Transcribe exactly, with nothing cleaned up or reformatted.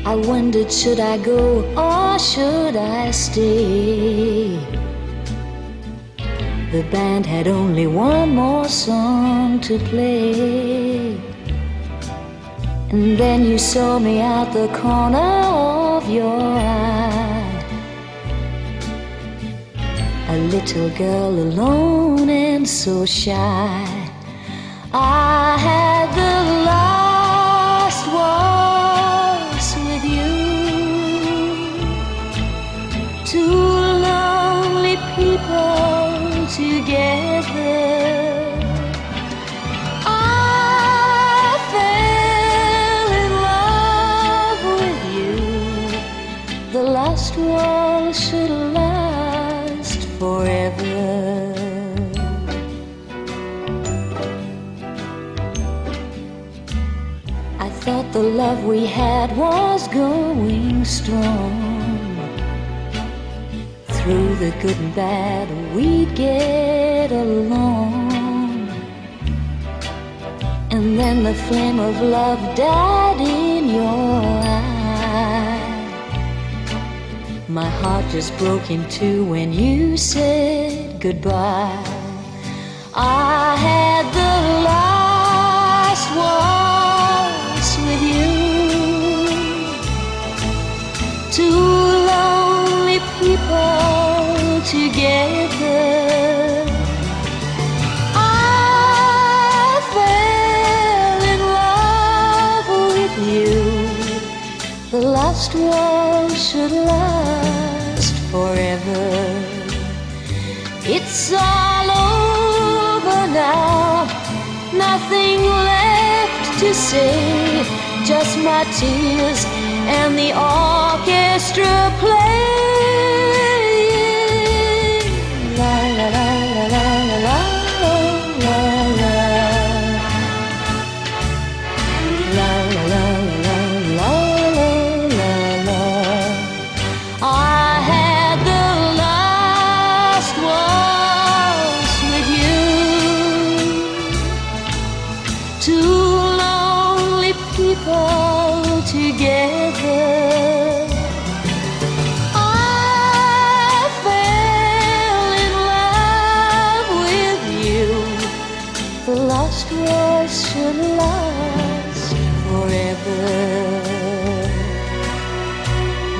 I wondered, should I go or should I stay? The band had only one more song to play. And then you saw me out the corner of your eye, a little girl alone and so shy. I had the last waltz with you, two lonely people together. I fell in love with you. The last waltz should last forever. I thought the love we had was going strong. Through the good and bad, we'd get along. And then the flame of love died in your eye. My heart just broke in two when you said goodbye. I had the last waltz with you, two lonely people together. I fell in love with you. The last waltz should last forever. It's all over now, nothing left to say, just my tears and the orchestra play.